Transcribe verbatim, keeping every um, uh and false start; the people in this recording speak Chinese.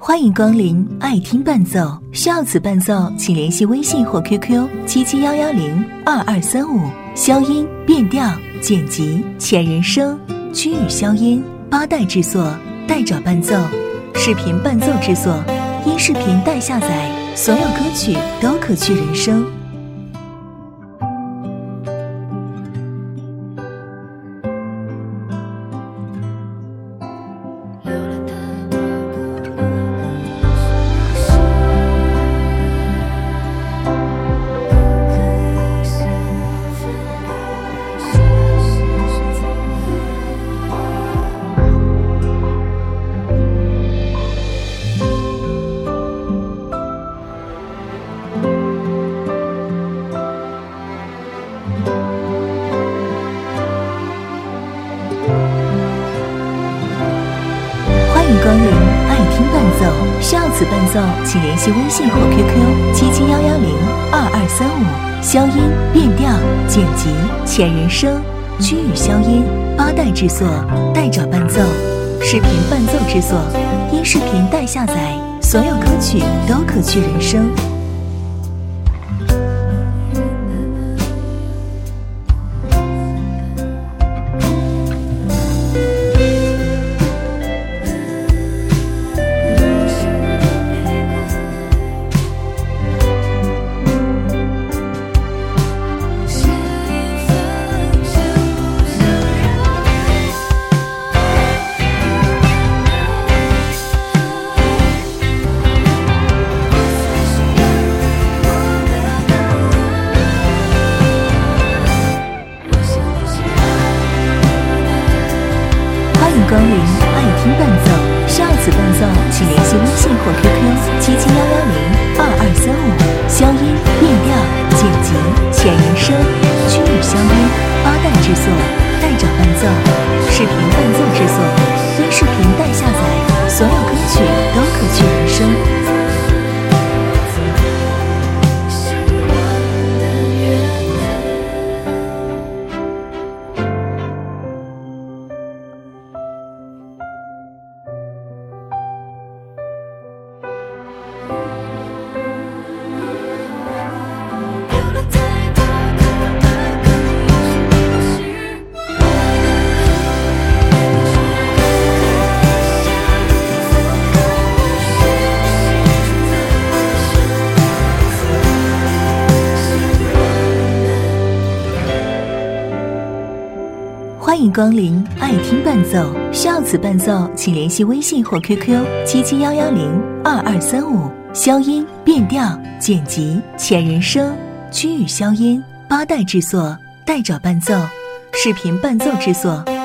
欢迎光临爱听伴奏，需要此伴奏请联系微信或 Q Q 七七幺幺零二二三五。消音、变调、剪辑、前人声、区域消音，八代制作，代找伴奏，视频伴奏制作，音视频代下载，所有歌曲都可去人声。欢迎光临爱听伴奏，需要此伴奏请联系微信或 Q Q 七七幺幺零二二三五。消音、变调、剪辑、前人声、区域消音，八代制作，代找伴奏，视频伴奏制作，音视频代下载，所有歌曲都可去人声。光临爱听伴奏，需要此伴奏请联系微信或 Q Q 七七幺幺零二二三五。消音、变调、剪辑、前人声、区域消音，八代制作，代找伴奏，视频伴奏制作，音视频代下载，所有歌曲都可去人声。欢迎光临爱听伴奏，需要此伴奏请联系微信或 Q Q 七七幺幺零二二三五。消音、变调、剪辑、前人声、区域消音，八代制作，代找伴奏，视频伴奏制作。